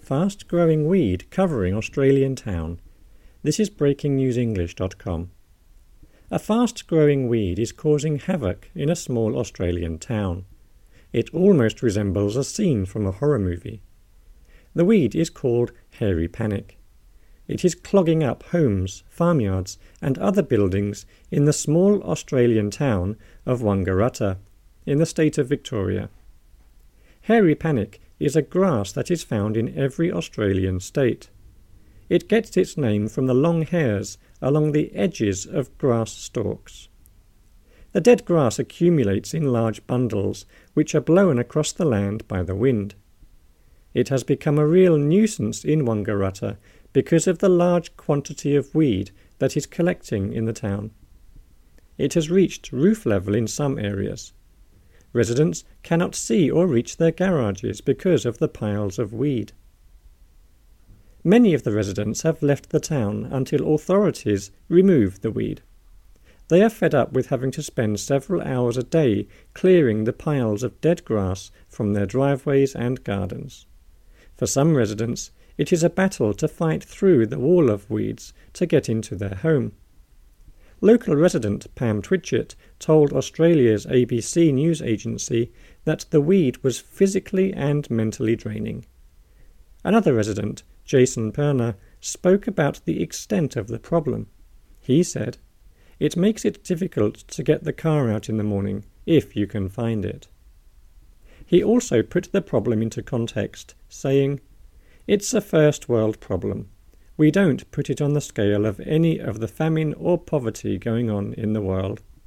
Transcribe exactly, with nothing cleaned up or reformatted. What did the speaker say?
fast-growing weed covering Australian town. This is breaking news english dot com. A fast-growing weed is causing havoc in a small Australian town. It almost resembles a scene from a horror movie. The weed is called hairy panic. It is clogging up homes, farmyards, and other buildings in the small Australian town of Wangaratta, in the state of Victoria. Hairy panic is a grass that is found in every Australian state. It gets its name from the long hairs along the edges of grass stalks. The dead grass accumulates in large bundles, which are blown across the land by the wind. It has become a real nuisance in Wangaratta because of the large quantity of weed that is collecting in the town. It has reached roof level in some areas. Residents cannot see or reach their garages because of the piles of weed. Many of the residents have left the town until authorities remove the weed. They are fed up with having to spend several hours a day clearing the piles of dead grass from their driveways and gardens. For some residents, it is a battle to fight through the wall of weeds to get into their home. Local resident Pam Twitchett told Australia's A B C news agency that the weed was physically and mentally draining. Another resident, Jason Perner, spoke about the extent of the problem. He said, "It makes it difficult to get the car out in the morning, if you can find it." He also put the problem into context, saying, "It's a first world problem. We don't put it on the scale of any of the famine or poverty going on in the world."